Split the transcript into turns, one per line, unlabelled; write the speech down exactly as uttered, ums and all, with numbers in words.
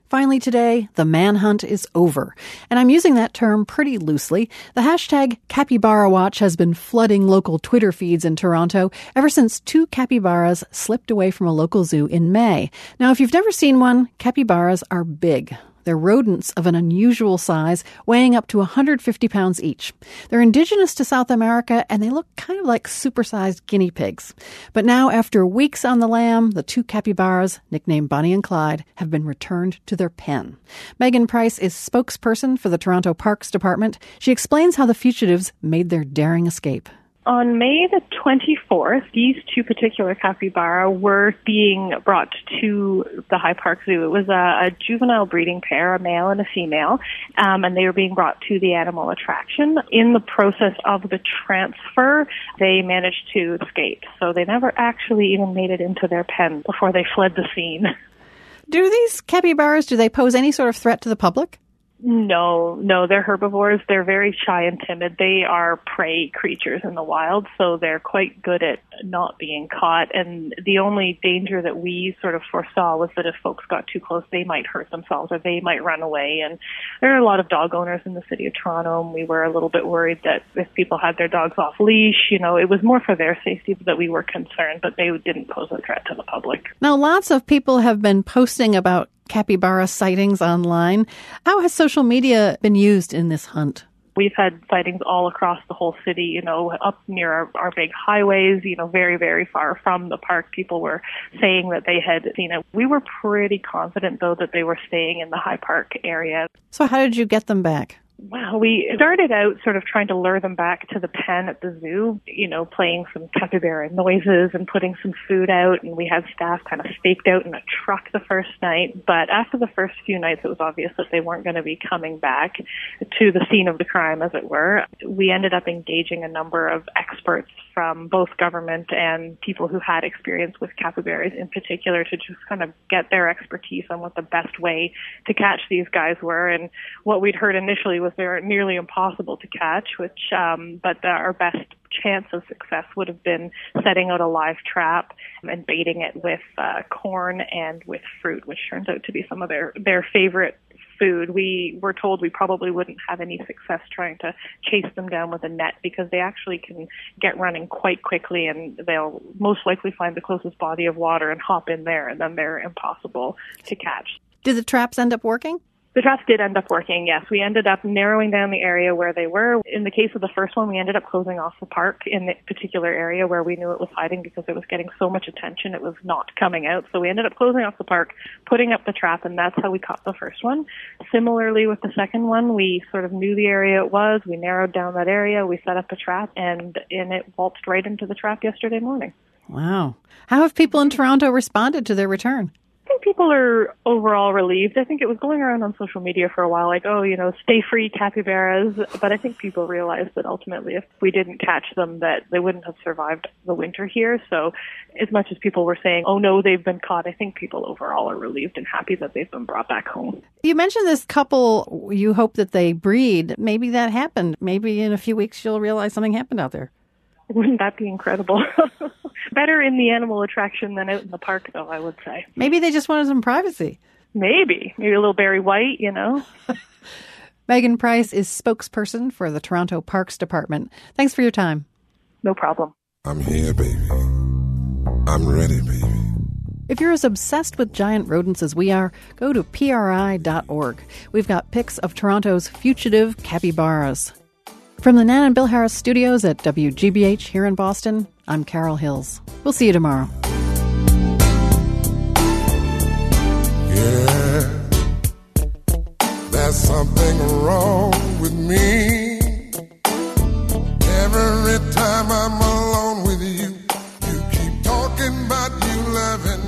Finally today, the manhunt is over. And I'm using that term pretty loosely. The hashtag Capybara Watch has been flooding local Twitter feeds in Toronto ever since two capybaras slipped away from a local zoo in May. Now, if you've never seen one, capybaras are big. They're rodents of an unusual size, weighing up to one hundred fifty pounds each. They're indigenous to South America, and they look kind of like supersized guinea pigs. But now, after weeks on the lam, the two capybaras, nicknamed Bonnie and Clyde, have been returned to their pen. Megan Price is spokesperson for the Toronto Parks Department. She explains how the fugitives made their daring escape.
On May the twenty-fourth, these two particular capybara were being brought to the High Park Zoo. It was a, a juvenile breeding pair, a male and a female, um, and they were being brought to the animal attraction. In the process of the transfer, they managed to escape. So they never actually even made it into their pen before they fled the scene.
Do these capybaras, do they pose any sort of threat to the public?
No, no, they're herbivores. They're very shy and timid. They are prey creatures in the wild, so they're quite good at not being caught. And the only danger that we sort of foresaw was that if folks got too close, they might hurt themselves or they might run away. And there are a lot of dog owners in the city of Toronto, and we were a little bit worried that if people had their dogs off leash, you know, it was more for their safety that we were concerned, but they didn't pose a threat to the public.
Now, lots of people have been posting about capybara sightings online. How has social media been used in this hunt?
We've had sightings all across the whole city, you know, up near our, our big highways, you know, very, very far from the park. People were saying that they had seen it. We were pretty confident, though, that they were staying in the High Park area.
So how did you get them back?
Well, we started out sort of trying to lure them back to the pen at the zoo, you know, playing some capybara noises and putting some food out. And we had staff kind of staked out in a truck the first night. But after the first few nights, it was obvious that they weren't going to be coming back to the scene of the crime, as it were. We ended up engaging a number of experts from both government and people who had experience with capybaras in particular to just kind of get their expertise on what the best way to catch these guys were. And what we'd heard initially was they're nearly impossible to catch, which um, but the, our best chance of success would have been setting out a live trap and baiting it with uh, corn and with fruit, which turns out to be some of their, their favorite food. We were told we probably wouldn't have any success trying to chase them down with a net because they actually can get running quite quickly, and they'll most likely find the closest body of water and hop in there, and then they're impossible to catch.
Did the traps end up working?
The traps did end up working, yes. We ended up narrowing down the area where they were. In the case of the first one, we ended up closing off the park in the particular area where we knew it was hiding because it was getting so much attention, it was not coming out. So we ended up closing off the park, putting up the trap, and that's how we caught the first one. Similarly with the second one, we sort of knew the area it was. We narrowed down that area. We set up a trap, and, and it waltzed right into the trap yesterday morning.
Wow. How have people in Toronto responded to their return?
I think people are overall relieved. I think it was going around on social media for a while, like, oh, you know, stay free capybaras. But I think people realized that ultimately if we didn't catch them, that they wouldn't have survived the winter here. So as much as people were saying, oh, no, they've been caught, I think people overall are relieved and happy that they've been brought back home.
You mentioned this couple, you hope that they breed. Maybe that happened. Maybe in a few weeks you'll realize something happened out there.
Wouldn't that be incredible? Better in the animal attraction than out in the park, though, I would say.
Maybe they just wanted some privacy.
Maybe. Maybe a little Barry White, you know.
Megan Price is spokesperson for the Toronto Parks Department. Thanks for your time.
No problem.
I'm here, baby. I'm ready, baby.
If you're as obsessed with giant rodents as we are, go to P R I dot org. We've got pics of Toronto's fugitive capybaras. From the Nan and Bill Harris studios at W G B H here in Boston, I'm Carol Hills. We'll see you tomorrow.
Yeah, there's something wrong with me. Every time I'm alone with you, you keep talking about you loving